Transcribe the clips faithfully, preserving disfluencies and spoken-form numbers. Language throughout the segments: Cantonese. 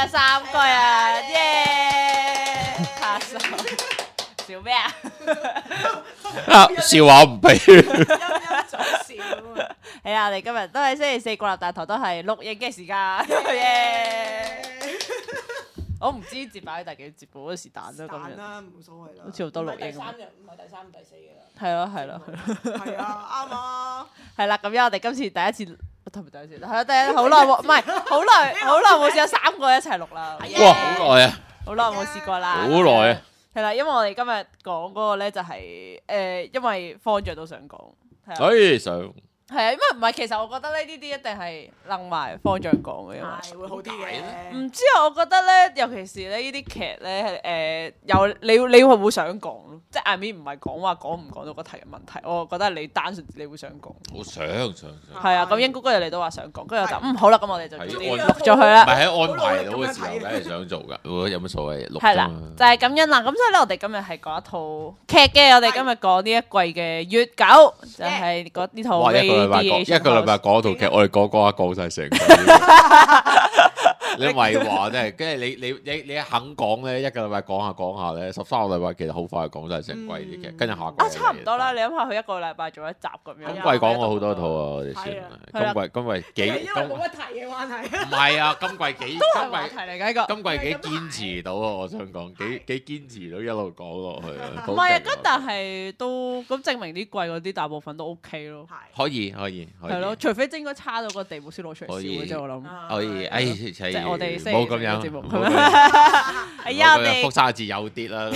三個人，耶！拍手，笑咩啊？ 啊，笑話唔俾。 陰陰早笑啊！ 係啊，我哋今日都係星期四國立大台都係錄影嘅時間，耶！我唔知接擺喺第幾節目，嗰時彈都咁樣， 但啦，冇所謂啦。 好似好多錄影咁。 第三日唔係第三第四嘅啦。 係咯係咯係啊，啱啊。 係啦，咁樣我哋今次第一次，同埋第一次係啊，第一好耐冇，唔係好耐好耐冇試過三個一齊錄啦。 哇，好耐啊！ 好耐冇試過啦。 好耐啊！ 係啦，因為我哋今日講嗰個咧就係誒，因為方丈都想講，係啊， 所以想係啊，因為唔係，其實我覺得咧呢啲一定係楞埋方丈講嘅，因為。 係會好啲嘅。 唔知啊，我覺得咧，尤其是咧呢啲劇咧，誒有你你會會想講咯，即係 I mean 唔係講話講唔講到個題嘅問題，我覺得你單純你會想講。 好想想想， 係啊，咁英谷嗰日你都話想講，跟住我就嗯好啦，咁我哋就係早啲安錄咗佢啦唔。係喺安排到嘅時候，梗係想做㗎。我有乜所謂？錄係啦啫嘛， 就係咁樣啦。咁所以咧，我哋今日係講一套劇嘅。我哋今日講呢一季嘅月九，就係嗰呢套哇！一個禮拜講 Radiation 一個禮拜講套劇，我哋講講下講晒成個。你咪話真係，跟住你你你你一肯講咧，一個禮拜講下講下咧，十三個禮拜其實好快講晒成季啲劇，跟住下季啊，差唔多啦。你諗下，佢一個禮拜做一集咁樣。 今季講過好多套啊，我哋算係啊今季今季幾因為今冇乜題嘅關係。 唔係啊，今季幾都係話題今季嚟㗎呢個。 今季幾堅持到啊！我想講幾幾堅持到一路講落去啊。 唔係啊，咁但係都咁證明呢季嗰啲大部分都 OK 咯。 係。 可以可以可以係咯，除非真應該差到個地步先攞出嚟笑可以嘅啫，我諗。 可以，哎，即即係我哋星期冇咁樣嘅節目冇係咪咁樣係啊，我我哋福哋沙字有跌啦，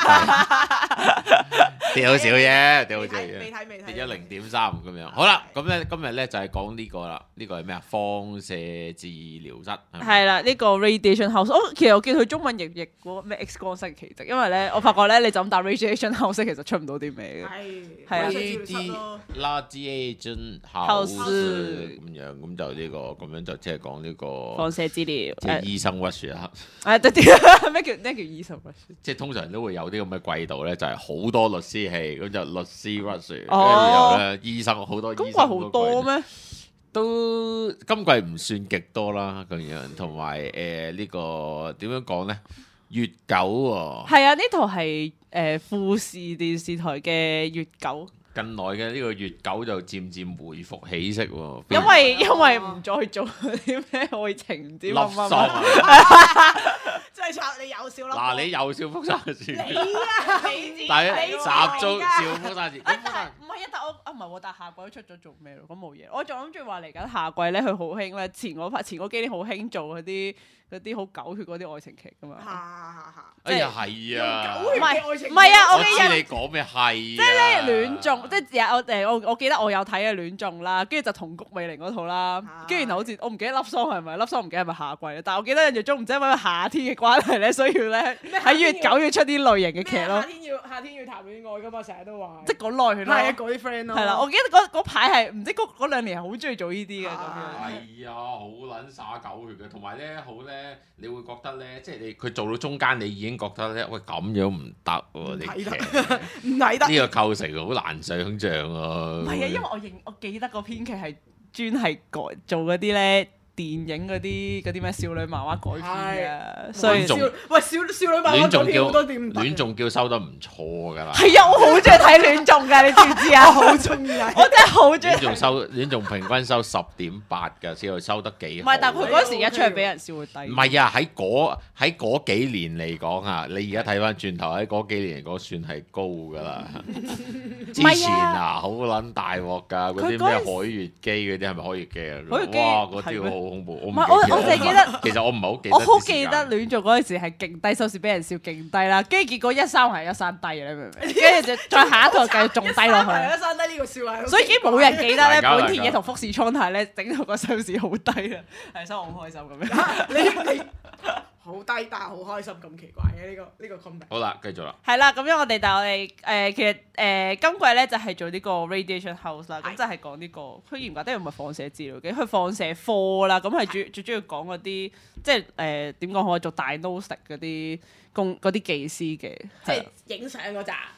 跌好少啫，跌好少未睇啫， 未睇未睇。 跌咗零點三咁樣。好啦，咁咧今日咧就係講呢個啦，呢個係咩啊？放射治療室係咪係啦，呢個 Radiation House，我其實我見佢中文譯譯嗰個咩 X 光室奇蹟，因為咧我發覺咧你就咁打 Radiation House 其實出唔到啲咩嘅。 係。 係啊呢啲 radiation house 咁樣，咁就呢個咁樣就即係講呢個放射治療， 即係醫生屈説啦。 誒對啲咩叫咩叫醫生屈説？ 即係通常都會有啲咁嘅季度咧，就係好多律師戲，咁就律師屈説，跟住哦然後咧醫生好多醫生咁話好多咩？ 都今季唔算極多啦，咁樣同埋誒呢個點樣講咧？月九喎， 係啊，呢套係誒富士電視台嘅月九， 近來嘅呢個月九就漸漸回復起色喎， 因為因為唔再做啲咩愛情唔知粒乜乜喪啊！ 乜， 真係拆你有笑啦。 嗱，你又笑福山字， 你啊，你但係你集中笑福山字， 啊，但係唔係啊？但我啊唔係喎，但係下季都出咗做咩咯？咁冇嘢。我仲諗住話嚟緊下季咧，佢好興咧，前嗰排前嗰幾年好興做嗰啲嗰啲好狗血嗰啲愛情劇噶嘛。 下下下。 哎呀係啊， 狗血嘅愛情唔係啊我我記得知你講咩係，即即係咧戀綜，即係有誒我我記得我有睇嘅戀綜啦，跟住就同谷美玲嗰套啦，跟住然後好似我唔記得粒桑係咪粒桑唔記得係咪夏季咧，但係我記得印象中唔知係咪夏天嘅關係咧，所以要咧喺月九要出啲類型嘅劇咯夏，天要夏天要談戀愛噶嘛，成日都話。 即係講耐佢咯。 係啊，嗰啲 friend 咯。 係啦，我記得嗰嗰排係唔知嗰嗰兩年係好中意做呢啲嘅咁樣。 係啊，好撚灑狗血嘅，同埋咧好咧，你會覺得咧，即係你佢做到中間，你已經覺得咧，喂咁樣唔得喎，啲睇得劇唔睇得。 呢個構成好難想像啊！ 唔係啊，因為我認我記得個編劇係專係改做嗰啲咧電影嗰啲嗰啲咩少女漫畫改編嘅，所以戀綜喂少少女漫畫戀仲叫嗰啲好多點唔得嘅戀仲叫收得唔錯㗎啦， 係啊，我好中意睇戀綜㗎，你知唔知啊？ 好中意啊！ 我真係好中意戀。仲收戀仲平均收十點八㗎，先後收得幾好。 唔係，但係佢嗰時一出嚟俾人笑會低。 唔係啊，喺嗰喺嗰幾年嚟講啊，你而家睇翻轉頭喺嗰幾年嚟講算係高㗎啦。之前啊，好撚大鑊㗎，嗰啲咩海月機嗰啲係咪海月機啊？ 海月機哇，嗰啲係咩好恐怖。我唔唔係我我記得淨係記得， 其實我唔係好記得。 我好記得戀綜嗰陣時係勁低收視，俾人笑勁低啦，跟住結果一三係一三低嘅，你明唔明？跟住就再下一套繼續仲低落去。 一山低呢個笑話， 所以已經冇人記得咧， 大家本田野同福士蒼太咧整到個收視好低啦，係所以我好開心咁樣。 你你好低，但係好開心，咁奇怪嘅呢個呢個 comment。 好啦，繼續啦。 係啦，咁樣我哋但係我哋誒其實誒今季咧就係做呢個 Radiation House 啦，咁就係講呢個佢嚴格啲唔係放射治療嘅，佢放射科啦，咁係主最主要講嗰啲即係誒點講好啊，做 diagnostic 嗰啲工嗰啲技師嘅， 即係影相嗰扎。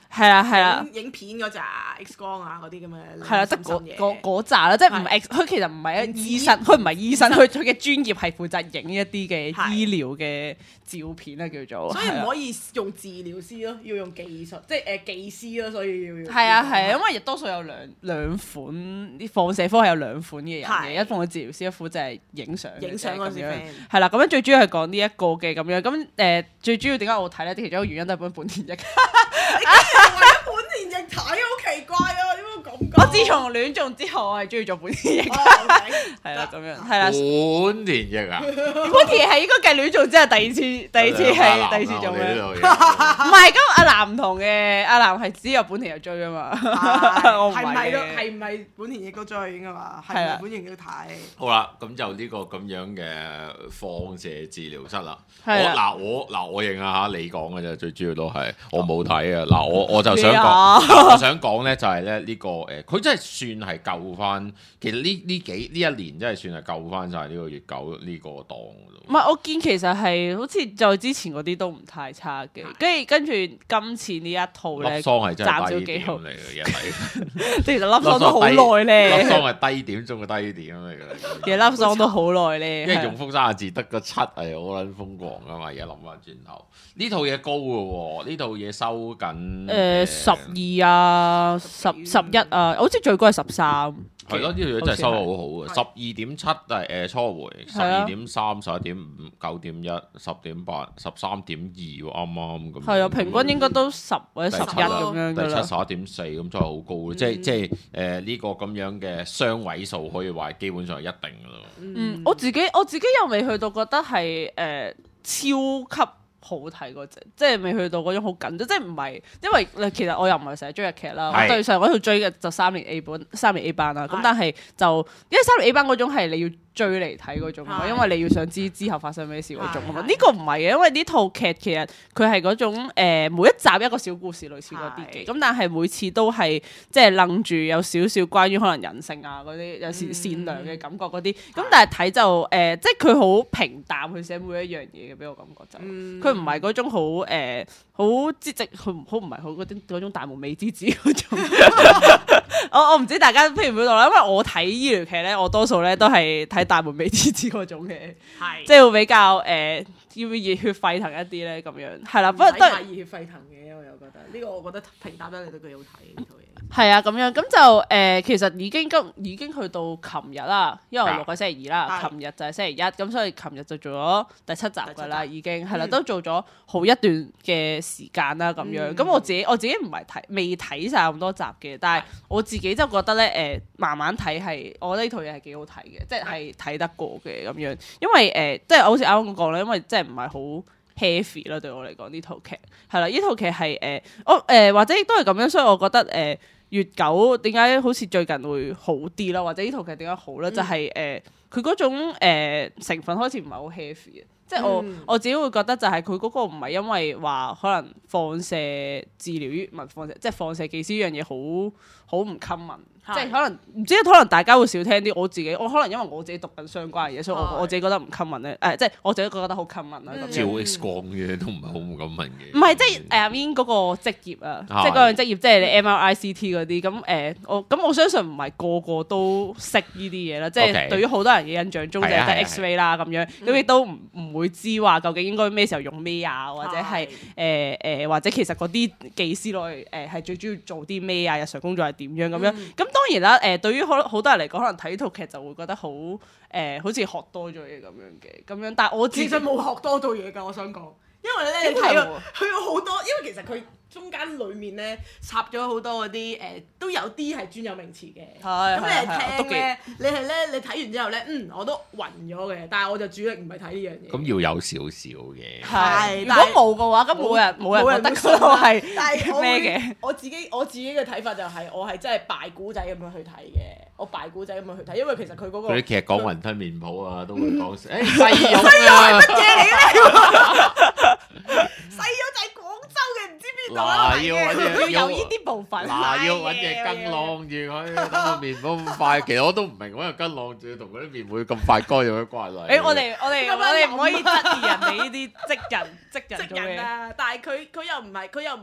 係啦係啦， 影影片嗰扎 X 光啊嗰啲咁嘅， 係啦，得嗰嗰嗰扎啦，即係唔係 X，佢其實唔係一醫生，佢唔係醫生，佢佢嘅專業係負責影一啲嘅醫療嘅照片啊叫做。 所以唔可以用治療師咯，要用技術，即係誒技師咯，所以要。 係啊係啊，因為亦多數有兩兩款啲放射科係有兩款嘅人嘅，一款係治療師，一款就係影相。 影相嗰時 friend 係啦，咁樣最主要係講呢一個嘅咁樣，咁誒最主要點解我睇咧？其中一個原因都係本本田翼。 你竟然為咗本田翼睇，好奇怪啊！點解咁講？ 我自從戀綜之後，我係中意做本田翼。係啦，咁樣係啦。 本田翼啊！ 本田翼係應該計戀綜之後第二次，第二次係第二次做咩？唔唔係，咁阿南唔同嘅，阿南係只有本田翼追啊嘛。我唔係咪都係嘅。 係唔係本田翼都追噶嘛？係係啦咪本田翼都睇？ 好啦，咁就呢個咁樣嘅放射治療室啦。我係啦嗱我嗱我認下嚇你講嘅啫，最主要都係我冇睇啊。嗱我我就想咩講， 啊嗱我想講咧就係咧呢個誒，佢真係算係救翻。其實呢呢幾呢一年真係算係救翻晒呢個月九呢個檔㗎咯。 唔係，我見其實係好似再之前嗰啲都唔太差嘅，跟住跟住今次呢一套粒咧， 桑係真係賺咗幾好低點嚟嘅，一睇其實粒桑都好耐粒咧， 桑係低點中嘅低點嚟嘅。 其實粒桑都好耐咧， 因為用福三個字得個七係好撚瘋狂噶嘛，而家諗翻轉頭，呢套嘢高嘅喎，呢套嘢收緊誒十二啊，十十一啊，好似最高係十三。 係咯，呢套嘢真係收得好好嘅， 係十二點七係誒初回，十二點三、十一點五、九點一、十點八、十三點二喎，啱啱咁。 係啊，平均應該都十或者十一第七啦咁樣㗎啦。 第七十一點四咁真係好高，即係即係誒呢個咁樣嘅雙位數可以話基本上係一定㗎咯。 嗯，我自己我自己又未去到覺得係誒、呃、超級好睇嗰隻，即係未去到嗰種好緊張，即係唔係因為其實我又唔係成日追日劇啦， 係我對上嗰套追嘅就三年 A 本三年 A 班啦，咁係但係就因為三年 A 班嗰種係你要追嚟睇嗰種啊嘛， 係因為你要想知之後發生咩事嗰種啊嘛， 係呢個唔係嘅，因為呢套劇其實佢係嗰種、呃、每一集一個小故事類似嗰啲嘅， 係咁但係每次都係即係楞住有少少關於可能人性啊嗰啲有時善良嘅感覺嗰啲，咁、但係睇就誒、呃、即係佢好平淡去寫每一樣嘢嘅，俾我感覺就佢唔係嗰種好誒好積極，佢好唔係好嗰啲嗰種大門未知子嗰種。我我唔知大家飛唔飛到啦，因為我睇醫療劇咧，我多數咧都係睇大門未知子嗰種嘅， 係即係會比較誒、呃、要熱血沸騰一啲咧咁樣，係啦，不過都係太熱血沸騰嘅，我又覺得呢個我覺得平淡得嚟都幾好睇呢套嘢。 係啊咁樣，咁就誒、呃、其實已經今已經去到琴日啦，因為我錄緊星期二啦， 係琴日就係星期一，咁所以琴日就做咗第七集㗎啦， 第七集已經係啦， 嗯都做咗好一段嘅時間啦咁樣。咁、 嗯我自己我自己唔係睇未睇晒咁多集嘅，但係我自己就覺得咧誒、呃、慢慢睇係，我覺得呢套嘢係幾好睇嘅，即係睇得過嘅咁樣。因為誒、呃、即係好似啱啱咁講咧，因為即係唔係好 heavy 啦，對我嚟講呢套劇係啦，呢套劇係誒我誒或者亦都係咁樣，所以我覺得誒。呃月九點解好似最近會好啲啦？或者呢套劇點解好咧？ 嗯、 就係誒佢嗰種、呃、成分開始唔係好 heavy 嘅，即係我、 嗯、 我自己會覺得就係佢嗰個唔係因為話可能放射治療於唔係放射，即係放射技師呢樣嘢好好唔 common。即係可能唔知，可能大家會少聽啲。我自己，我可能因為我自己讀緊相關嘅嘢，所以我我自己覺得唔 common 咧。誒，即係我自己覺得好 common 啦。咁照樣 X 光嘅都唔係好唔咁問嘅。 唔係，即係誒 I mean 嗰個職業啊，即係嗰樣職業，即係你 M R I C T 嗰啲。咁誒，我咁我相信唔係個個都識呢啲嘢啦。即係對於好多人嘅印象中就係得 X-ray 啦咁樣，咁亦都唔唔會知話究竟應該咩時候用咩啊，或者係誒誒，或者其實嗰啲技師落去誒係最主要做啲咩啊，日常工作係點樣咁樣。咁當然啦，誒對於好好多人嚟講，可能睇套劇就會覺得好誒、呃，好似學多咗嘢咁樣嘅，咁樣。但係我自己其實冇學多到嘢㗎，我想講，因為咧你睇佢有好多，因為其實佢中間裡面咧插咗好多嗰啲誒，都有啲係專有名詞嘅。 係咁你係聽咧， 幾你係咧，你睇完之後咧，嗯，我都暈咗嘅，但係我就主力唔係睇呢樣嘢。 咁要有少少嘅。 係，如但果冇嘅話，咁冇人冇人覺得嗰個係但係我咩會嘅？ 我自己我自己嘅睇法就係，我係真係拜古仔咁樣去睇嘅。我拜古仔咁樣去睇，因為其實佢嗰個嗰啲劇講雲吞麵譜啊，都會講誒西柚啊， 乜嘢嚟嘅？西柚就係廣州嘅，唔知邊度啊？ 嗱要揾嘢要有呢啲部分。 嗱要揾嘢跟晾住佢，等個麵冇咁快。其實我都唔明，揾嘢跟晾住同嗰啲麵會咁快乾有咩關係？ 誒，我哋我哋我哋唔可以質疑人哋呢啲職人職人職做嘅。 人啊！但係佢佢又唔係佢又唔係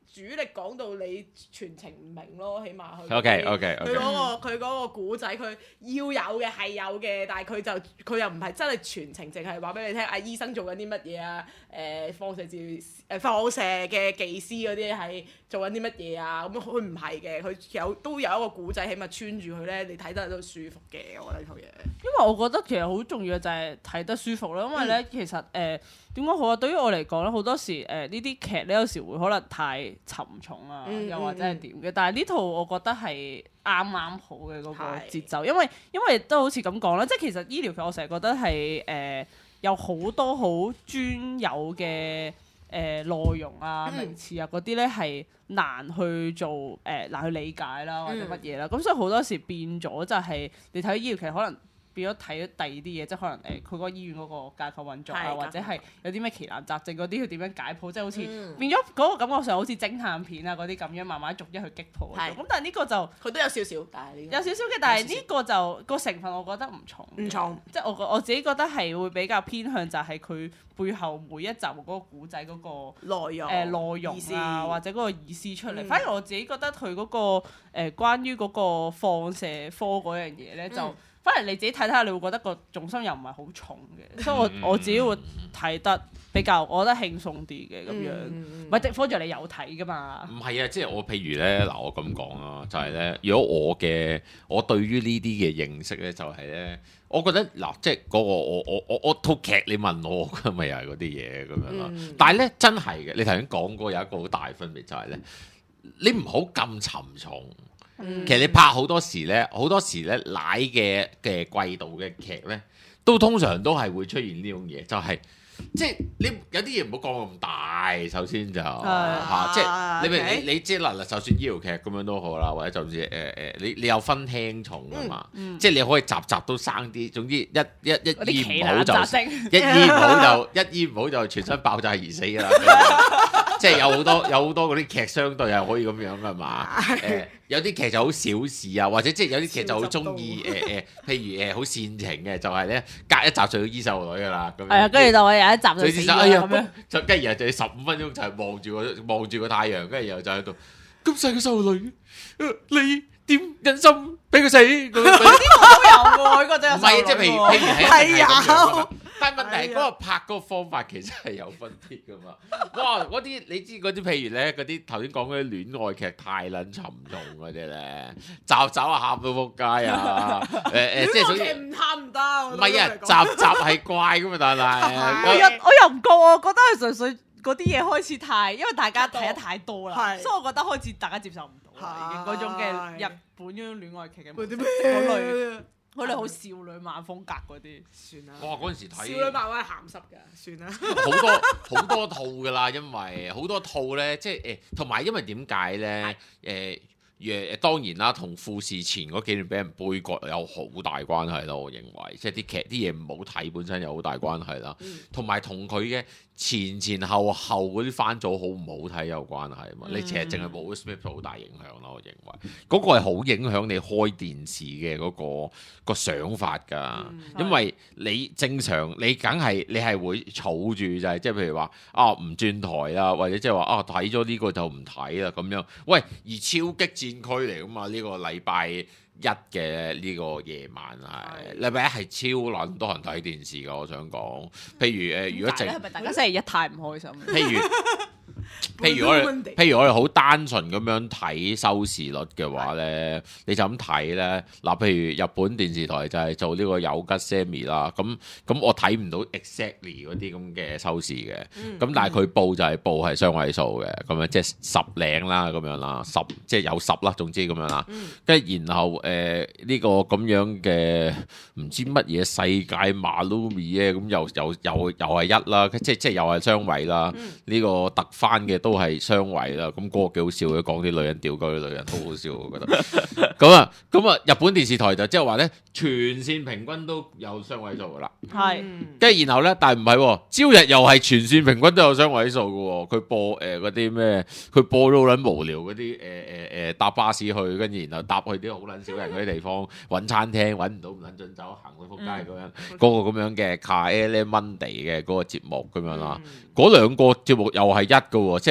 主力講到你全程唔明咯，起碼佢 OK OK 佢 OK 嗰個佢嗰個古仔，佢要有嘅係有嘅，但係佢就佢又唔係真係全程，淨係話俾你聽啊醫生做緊啲乜嘢啊，誒放射治療誒放射嘅技師嗰啲係做緊啲乜嘢啊，咁佢唔係嘅，佢有都有一個古仔，起碼穿住佢咧，你睇得都舒服嘅，我覺得呢套嘢。 因為我覺得其實好重要嘅就係睇得舒服啦，因為咧、嗯、其實誒點講好啊？對於我嚟講咧，好多時誒呢啲劇咧有時會可能太沉重啊，嗯、又或者係點嘅。嗯、但係呢套我覺得係啱啱好嘅嗰個節奏，因為因為都好似咁講啦，即係其實醫療劇我成日覺得係誒、呃、有好多好專有嘅誒、呃、內容啊、名詞啊嗰啲咧係難去做誒、呃、難去理解啦，或者乜嘢啦。咁、嗯、所以好多時變咗就係你睇醫療劇可能。變咗睇咗第二啲嘢，即係可能誒佢嗰個醫院嗰個架構運作啊，或者係有啲咩奇難雜症嗰啲，佢點樣解剖，即係好似、嗯、變咗嗰個感覺上好似偵探片啊嗰啲咁樣，慢慢逐一去擊破。咁是但係呢個就佢都有少少，但係呢個有少少嘅，但係呢個就個成分我覺得唔重。唔重，即係我我自己覺得係會比較偏向就係佢背後每一集嗰個古仔嗰個內容誒、 呃、內容啊， 思或者嗰個意思出嚟。 嗯、 反而我自己覺得佢嗰、嗰個誒、呃、關於嗰個放射科嗰樣嘢咧就。嗯反而你自己睇睇下，你會覺得個重心又唔係好重嘅，所以我我自己會睇得比較，我覺得輕鬆啲嘅咁樣。唔係，科著你有睇噶嘛？唔係啊，即係我譬如咧，嗱我咁講啊，就係、是、咧，如果我嘅我對於呢啲嘅認識咧，就係、是、咧，我覺得嗱，即係嗰個我我我我套劇你問我，咁咪又係嗰啲嘢咁樣啦。嗯、但係咧，真係嘅，你頭先講過有一個好大分別就係、是、咧，你唔好咁沉重。嗯、其實你拍好多時咧，好多時咧，奶嘅嘅季度嘅劇咧，都通常都係會出現呢種嘢，就係、是、即係你有啲嘢唔好講咁大，首先就嚇、啊，即係你譬如你你即係嗱嗱，就算醫療劇咁樣都好啦，或者就算誒誒，你你有分輕重㗎嘛，嗯嗯、即係你可以集集都生啲，總之一一一醫唔好就一醫唔好就一醫唔好就全身爆炸而死㗎啦。即係有好多有好多嗰啲劇相對係可以咁樣㗎嘛，誒、呃、有啲劇就好小事啊，或者即係有啲劇就好中意誒誒，譬如誒好、呃、煽情嘅，就係、是、咧隔一集就要醫細路女㗎啦，咁樣。係啊， 跟住就有一集就死咗咁樣。 就跟住然後就要十五分鐘就係望住個望住個太陽，跟住然後就喺度咁細個細路女，你點忍心俾佢死？嗰啲我都有喎，呢個真係唔係即係譬如譬如係係有。但係問題係嗰個拍嗰個方法其實係有分別噶嘛？哇！嗰啲你知嗰啲譬如咧，嗰啲頭先講嗰啲戀愛劇太撚沉重嗰啲咧，集集啊喊到仆街啊！誒誒，即係所以唔喊唔得。 唔係啊，集集係怪噶嘛，但係我又我又唔覺喎，覺得係純粹嗰啲嘢開始太，因為大家睇得太多啦，所以我覺得開始大家接受唔到啦，已經嗰種嘅日本嗰種戀愛劇嘅嗰類。佢哋好少女漫風格嗰啲，算啦。 哇！嗰陣時睇少女漫畫係鹹濕㗎，算啦。 好多好多套㗎啦，因為好多套咧，即係誒，同、呃、埋因為點解咧？誒誒、呃、當然啦，同富士前嗰幾年俾人杯葛有好大關係咯。我認為，即係啲劇啲嘢唔好睇，本身有好大關係啦。同埋同佢嘅前前後後嗰啲番組好唔好睇有關係嘛？嗯、你其實淨係冇 script 好大影響咯。我認為嗰、嗰個係好影響你開電視嘅嗰、嗰個、嗰個想法㗎。嗯、因為你正常你梗係你係會儲住就係即係譬如話啊唔轉台啊，或者即係話啊睇咗呢個就唔睇啦咁樣。喂，而超激戰區嚟㗎嘛？呢、呢個禮拜一嘅呢個夜晚係禮拜一係超撚多人睇電視㗎。我想講，譬如誒、呃，如果淨係咪大家星期一太唔開心？ 譬如。譬如我哋，譬如我哋好單純咁樣睇收視率嘅話咧，你就咁睇咧。嗱，譬如日本電視台就係做呢個有吉 Sammy 啦，咁咁我睇唔到 exactly 嗰啲咁嘅收視嘅，咁、嗯、但係佢報就係報係雙位數嘅，咁樣即係十零啦，咁樣啦，十即係有十啦，總之咁樣啦。跟住、嗯、然後誒呢、呃這個咁樣嘅唔知乜嘢世界馬魯米咧，咁又又又又係一啦，即係即係又係雙位啦。呢、嗯、個特翻嘅都係雙位啦，咁、那、嗰個幾好笑嘅，講啲女人屌鳩啲女人，好好笑我覺得。咁啊，咁啊，日本電視台就即係話咧，全線平均都有雙位數噶啦。係是，跟住然後咧，但係唔係，朝日又係全線平均都有雙位數噶。佢播誒嗰啲咩？佢、呃、播到好撚無聊嗰啲誒誒誒搭巴士去，跟住然後搭去啲好撚少人嗰啲地方揾餐廳，揾唔到唔撚準走，行去撲街咁樣。嗰、嗯、個咁樣嘅 Kae Monday 嘅嗰個節目咁樣啦，嗰、嗯、兩個節目又係一噶，即係。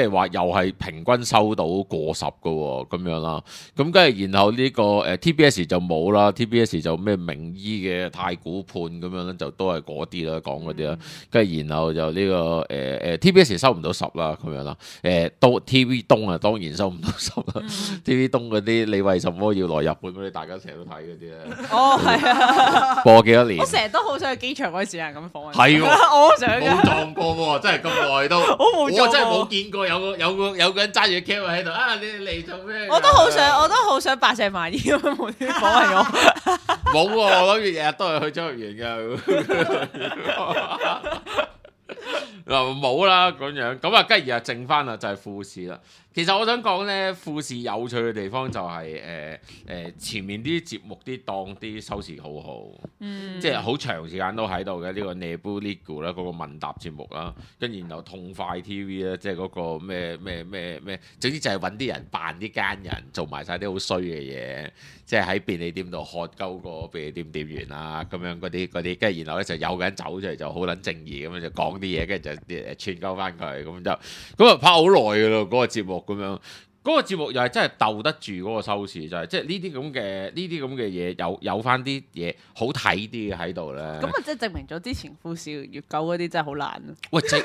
係話又係平均收到過十個喎，咁樣啦。咁跟住然後呢個誒 T B S 就冇啦 ，T B S 就咩名醫嘅太古判咁樣咧，就都係嗰啲啦，講嗰啲啦。跟住然後就呢個誒誒 T B S 收唔到十啦，咁樣啦。誒都 T V 東啊，當然收唔到十啦。T V 東嗰啲你為什麼要來日本嗰啲，大家成日都睇嗰啲咧。 哦，係啊， 播幾多年？ 我成日都好想去機場嗰陣時間咁訪問。 係喎， 我想冇撞過喎，真係咁耐都，我冇真係冇見過有個有個有個人揸住 camera 喺度啊！你哋嚟做咩？ 我都好想，我都好想百隻萬衣咁樣無端訪問我。 冇喎，我諗住日日都係去周玉園㗎。嗱冇啦咁樣，咁啊跟住又剩翻啦，就係富士啦。其實我想講咧，富士有趣嘅地方就係誒誒前面啲節目啲檔啲收視好好，嗯、即係好長時間都喺度嘅呢個 Nebu Ligu 啦，嗰個問答節目啦，跟住然後痛快 T V 咧，即係嗰個咩咩咩咩，總之就係揾啲人扮啲奸人，做埋晒啲好衰嘅嘢，即係喺便利店度喝鳩個便利店店員啊，咁樣嗰啲嗰啲，跟住然後咧就有個人走出嚟就好撚正義咁樣就講啲嘢，跟住就誒串鳩翻佢，咁就咁啊拍好耐㗎咯嗰個節目。咁樣嗰、嗰個節目又係真係鬥得住嗰個收視，就係即係呢啲咁嘅呢啲咁嘅嘢有有翻啲嘢好睇啲嘅喺度咧。咁啊，即係證明咗之前富士月九嗰啲真係好難啊！ 喂，正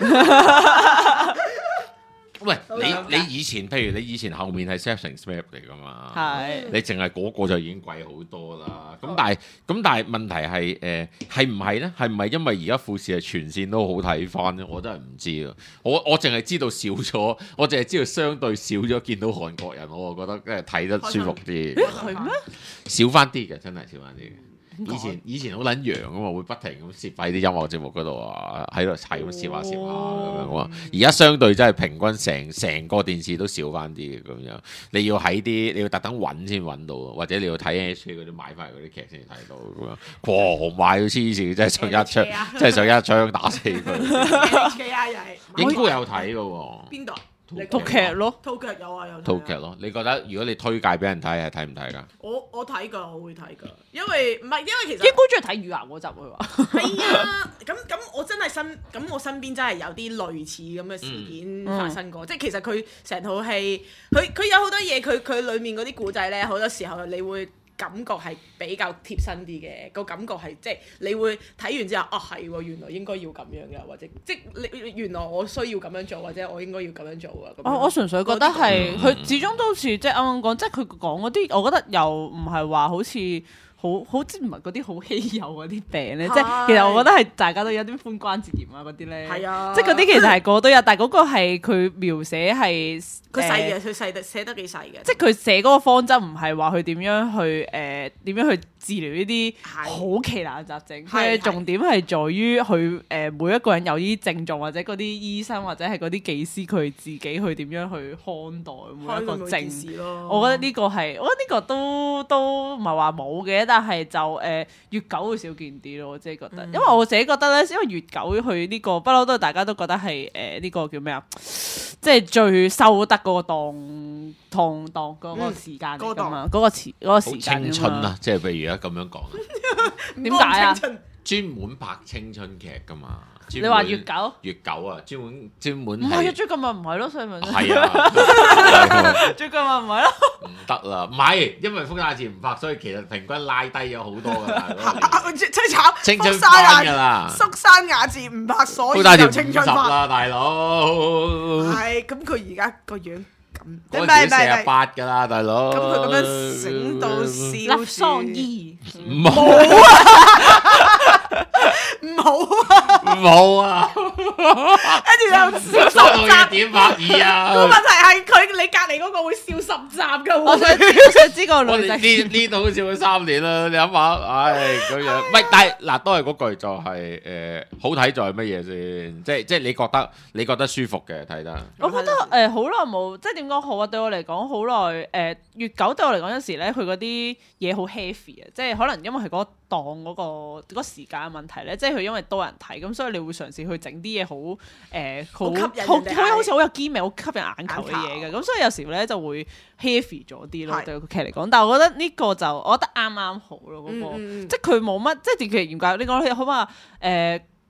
喂，你你以前譬如你以前後面係 Samsung Snap 嚟㗎嘛？係是。你淨係嗰個就已經貴好多啦。咁但係咁但係問題係誒係唔係咧？係唔係因為而家富士係全線都好睇翻咧？我真係唔知啊！我我淨係知道少咗，我淨係知道相對少咗見到韓國人，我覺得即係睇得舒服啲。 係咩？ 少翻啲嘅，真係少翻啲嘅。以前以前好撚揚啊嘛，會不停咁攝喺啲音樂節目嗰度啊，喺度係咁攝下攝下咁樣啊。而家相對真係平均成成個電視都少翻啲嘅咁樣。你要喺啲你要特登揾先揾到，或者你要睇 N H K 嗰啲買翻嚟嗰啲劇先睇到咁樣。狂買到黐線，真係上一槍，真係上一槍打死佢。 N H K 啊又係應該有睇嘅喎。 邊度？ 套劇咯， 套劇有啊有。 套劇咯，你覺得如果你推介俾人睇係睇唔睇㗎？ 我我睇㗎，我會睇㗎，因為唔係因為其實應該中意睇乳癌嗰集佢話。 係啊，咁咁我真係身咁我身邊真係有啲類似咁嘅事件發生過，嗯、即係其實佢成套戲，佢佢有好多嘢，佢佢裡面嗰啲故仔咧，好多時候你會感覺係比較貼身啲嘅，個感覺係即係你會睇完之後，啊係喎，原來應該要咁樣嘅，或者即係你原來我需要咁樣做，或者我應該要咁樣做啊。 哦，我純粹覺得係佢始終都好似即係啱啱講，即係佢講嗰啲，我覺得又唔係話好似。好好即唔係嗰啲好稀有嗰啲病咧，即係其實我覺得係大家都有啲髖關節炎啊嗰啲咧，即係嗰啲其實係個個都有，但係嗰個係佢描寫係佢細嘅，佢細得寫得幾細嘅， 即係佢寫嗰個方針唔係話佢點樣去誒點樣去治療呢啲好奇難雜症，佢嘅重點係在於佢誒每一個人有呢啲症狀或者嗰啲醫生或者係嗰啲技師佢自己去點樣去看待每一個症，我覺得呢個係我覺得呢個都都唔係話冇嘅。但係就誒、呃、月九會少見啲咯，我自己覺得，嗯、因為我自己覺得咧，因為月九去呢個不嬲都大家都覺得係誒呢個叫咩啊，即係最收得嗰個檔檔檔嗰個時間嚟㗎嘛，嗰、嗯、個時嗰個時間青春啊，即係譬如而家咁樣講， 點解啊？ 專門拍青春劇㗎嘛。 你話月九？月九啊，專門專門唔係啊，最近咪唔係咯，所以咪係啊， 最近咪唔係咯， 唔得啦，唔係因為福大字唔拍，所以其實平均拉低咗好多㗎啦。 最慘， 青春番㗎啦， 縮山雅字唔拍，所以就青春番啦，大佬。 係咁，佢而家個樣咁， 嗰陣時四十八㗎啦，大佬。 咁佢咁樣醒到笑立喪衣， 唔好啊！ 唔好啊！ 唔好啊！ 跟住又笑十集點拍二啊？ 個問題係佢你隔離嗰個會笑十集㗎。 我想我想知個女仔呢呢度笑咗三年啦，你諗下，唉咁樣。唔係，但係嗱，都係嗰句就係誒好睇在乜嘢先？即係即係你覺得你覺得舒服嘅睇得。 我覺得誒好耐冇，即係點講好啊？對我嚟講好耐誒，月九對我嚟講有時咧，佢嗰啲嘢好 heavy 啊，即係可能因為係嗰檔嗰個嗰個時間嘅問題咧，即係佢因為多人睇，咁所以你會嘗試去整啲嘢好誒好好好好似好有機味、好吸引眼球嘅嘢嘅，咁所以有時咧就會 heavy 咗啲咯，對個劇嚟講。但係我覺得呢個就我覺得啱啱好咯，嗰個即係佢冇乜，即係電視劇嚴格呢個好話誒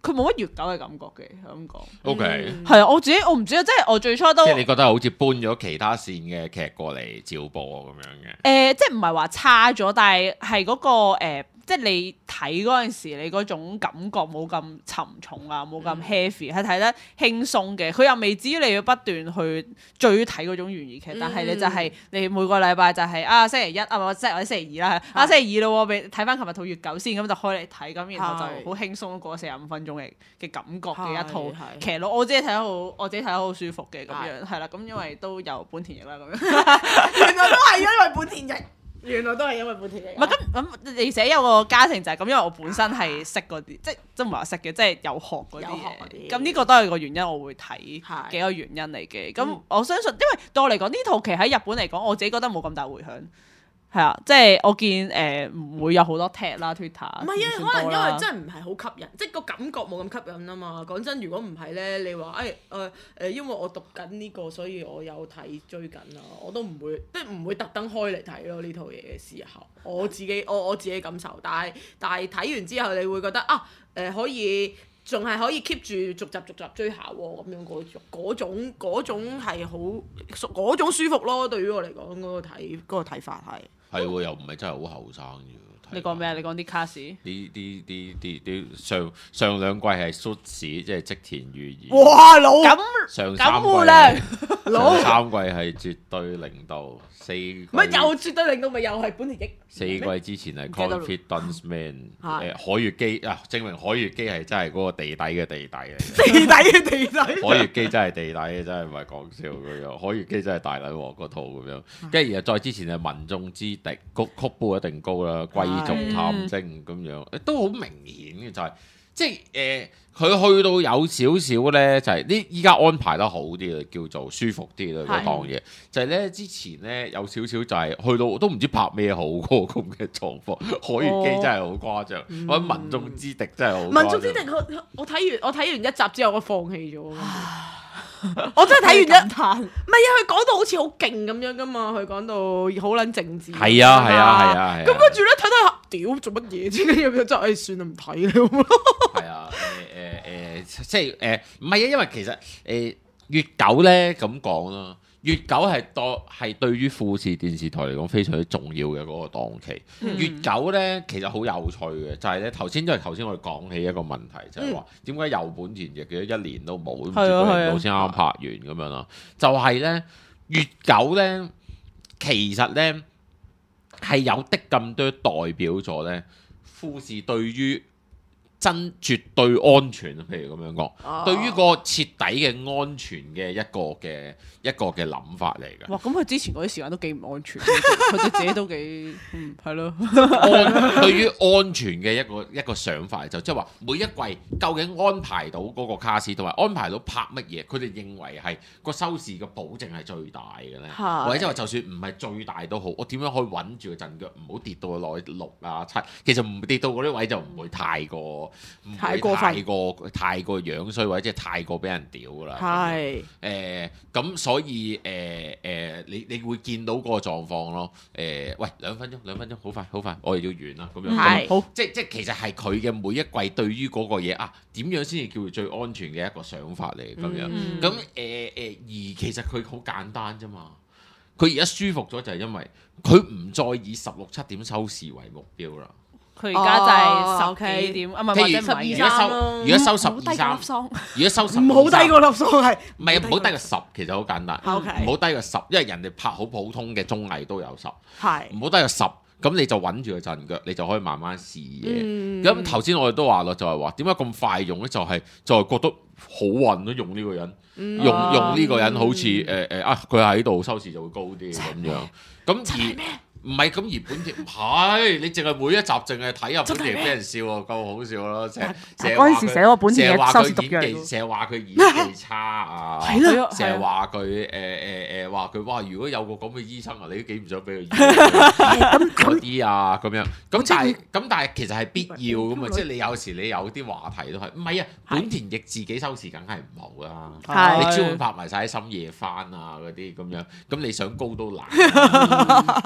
佢冇乜越久嘅感覺嘅咁講。 O K， 係啊，我自己我唔知啊，即係我最初都即係你覺得好似搬咗其他線嘅劇過嚟照播咁樣嘅。 誒、呃，即係唔係話差咗，但係係嗰個、呃、即係你睇嗰陣時，你嗰種感覺冇咁沉重啊，冇咁 heavy，係睇得輕鬆嘅。佢又未至於你要不斷去追睇嗰種懸疑劇，嗯、但係你就係、是、你每個禮拜就係、是、啊星期一啊或者星期二啦，啊星期二咯，俾睇翻琴日套月九先，咁就開嚟睇，咁然後就好輕鬆過四十五分鐘嘅嘅感覺嘅一套劇咯。我自己睇得好，我自己睇得好舒服嘅咁樣，係啦。咁因為都有本田翼啦，咁樣原來都係因為本田翼。原來都係因為本田翼。 唔係咁咁，而且有個家庭就係咁，因為我本身係識嗰啲，即係即唔係話識嘅，即係有學嗰啲嘢。咁呢個都係個原因，我會睇幾個原因嚟嘅。咁我相信，因為對我嚟講，呢套劇喺日本嚟講，我自己覺得冇咁大迴響。係啊，即係我見誒唔、呃、會有好多 tag 啦 Twitter。唔係啊， 可能因為真係唔係好吸引，即係個感覺冇咁吸引啊嘛。講真，如果唔係咧，你話誒誒誒，因為我讀緊呢個，所以我有睇追緊啊，我都唔會即係唔會特登開嚟睇咯呢套嘢嘅時候。我自己我我自己感受，但係但係睇完之後，你會覺得啊誒、呃、可以。仲係可以 keep 住逐集逐集追下喎，咁樣嗰種嗰種嗰種係好嗰種舒服咯。對於我嚟講，嗰、嗰個睇嗰、嗰個睇法係係喎，又唔係真係好後生嘅。 你講咩啊？你講啲卡士？ 啲啲啲啲啲上上兩季係 Suits 即係織田裕二。 哇老咁上三季老上三季係絕對零度，四季唔係又絕對零度咪又係本田翼。 四季之前係 Confidence Man， 誒海月姬啊，證明海月姬係真係嗰個地底嘅地底嚟嘅。 地底嘅地底。 海月姬真係地底嘅，真係唔係講笑咁樣。海月姬真係大撚鑊嗰套咁樣，跟住然後再之前係民眾之敵，曲曲高一定高啦，貴族探偵咁樣，都好明顯嘅就係、是，即係誒，佢、呃、去到有少少咧，就係呢依家安排得好啲啦，叫做舒服啲啦嗰檔嘢，就係咧之前咧有少少就係去到都唔知拍咩好嗰個咁嘅狀況，海月姬真係好誇張，我覺得民眾之敵真係好。民眾之敵， 我我睇完我睇完一集之後，我放棄咗。我真係睇完一，唔係啊！佢講到好似好勁咁樣噶嘛，佢講到好撚政治。 係啊係啊係啊！ 咁跟住咧睇睇下，屌做乜嘢啫？跟住就誒算啦，唔睇啦。 係啊誒誒誒，即係誒唔係啊，因為其實誒月九咧咁講啦。月九係多係對於富士電視台嚟講非常之重要嘅嗰個檔期。嗯、月九咧其實好有趣嘅，就係咧頭先，因為頭先我哋講起一個問題，就係話點解有本田翼嘅一年都冇，唔知佢老先啱啱拍完咁樣啦。就係咧月九咧，其實咧係有的咁多代表咗咧富士對於真絕對安全，譬如咁樣講，哦、對於個徹底嘅安全嘅一個嘅一個嘅諗法嚟嘅。 哇！咁佢之前嗰啲時間都幾唔安全，佢哋自己都幾嗯係咯。 安對於安全嘅一個一個想法就即係話每一季究竟安排到嗰個卡士同埋安排到拍乜嘢，佢哋認為係個收視嘅保證係最大嘅咧，是或者即係話就算唔係最大都好，我點樣可以穩住個陣腳，唔好跌到落去六啊七？其實唔跌到嗰啲位就唔會太過。唔會太過太過，太過樣衰或者即係太過俾人屌㗎啦。係誒咁，所以誒誒、呃呃，你你會見到個狀況咯。誒、呃，喂，兩分鐘，兩分鐘，好快，好快，我哋要完啦。咁樣係好，即即其實係佢嘅每一季對於嗰個嘢啊，點樣先至叫做最安全嘅一個想法嚟咁樣。咁誒誒，而其實佢好簡單啫嘛。佢而家舒服咗就係因為佢唔再以十六七點收視為目標啦。 佢而家就係十幾點，啊唔係或者十二三咯。 如果收十二三，如果收十， 唔好低過粒數係。 唔係唔好低過十，其實好簡單。唔好低過十，因為人哋拍好普通嘅綜藝都有十。係。唔好低過十，咁你就穩住個陣腳，你就可以慢慢試嘢。咁頭先我哋都話咯，就係話點解咁快用咧？就係就係覺得好運咯，用呢個人，用用呢個人好似誒誒啊，佢喺度收視就會高啲咁樣。咁而唔係咁而本田唔係，你淨係每一集淨係睇下本田俾人笑喎，夠好笑咯！成成日話佢，成日話佢演技，成日話佢演技差啊！係咯，成日話佢誒誒誒話佢哇！如果有個咁嘅醫生啊，你都幾唔想俾佢演嗰啲啊咁樣。咁但係咁但係其實係必要㗎嘛，即係你有時你有啲話題都係唔係啊？本田翼自己收視梗係唔好啦，你專門拍埋晒喺深夜番啊嗰啲咁樣，咁你想高都難，你想高。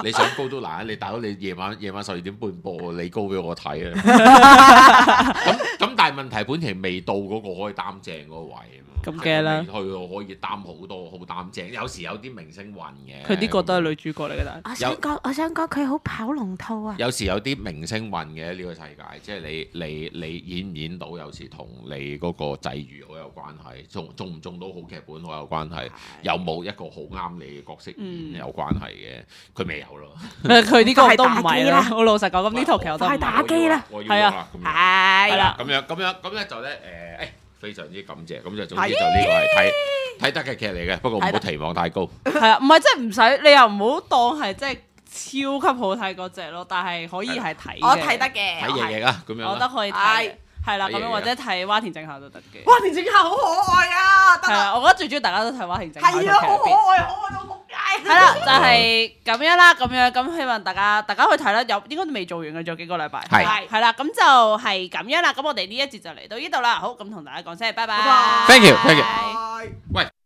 高都難，你大佬你夜晚夜晚十二點半播你高俾我睇啊！咁咁但係問題本期未到嗰個可以擔正嗰個位啊嘛， 咁嘅啦， 去到可以擔好多好擔正，有時有啲明星運嘅。 佢呢個都係女主角嚟嘅，但係我想講，我想講佢好跑龍套啊！ 有時有啲明星運嘅呢個世界，即係你你你演唔演到，有時同你嗰個際遇好有關係，中中唔中到好劇本好有關係，有冇一個好啱你嘅角色演有關係嘅，佢未有咯。 佢呢個都唔係啦，我老實講，咁呢套劇我都快打機啦， 係啊， 係啦， 咁樣咁樣咁咧就咧誒誒，非常之感謝，咁就總之就呢個係睇睇得嘅劇嚟嘅，不過唔好期望太高。 係啊，唔係即係唔使，你又唔好當係即係超級好睇嗰隻咯，但係可以係睇嘅。 我睇得嘅， 睇嘢嘢啊，咁樣。 我覺得可以睇。係啦，咁樣或者睇蛙田正孝都得嘅。 蛙田正孝好可愛啊！ 係啊，我覺得最主要大家都睇蛙田正孝。 係啊，好可愛，可愛到仆街。 係啦，就係咁樣啦，咁樣咁希望大家大家去睇啦，有應該都未做完嘅，仲有幾個禮拜。 係係啦，咁就係咁樣啦。咁我哋呢一節就嚟到呢度啦。好，咁同大家講聲，拜拜。 Thank you，thank you。喂。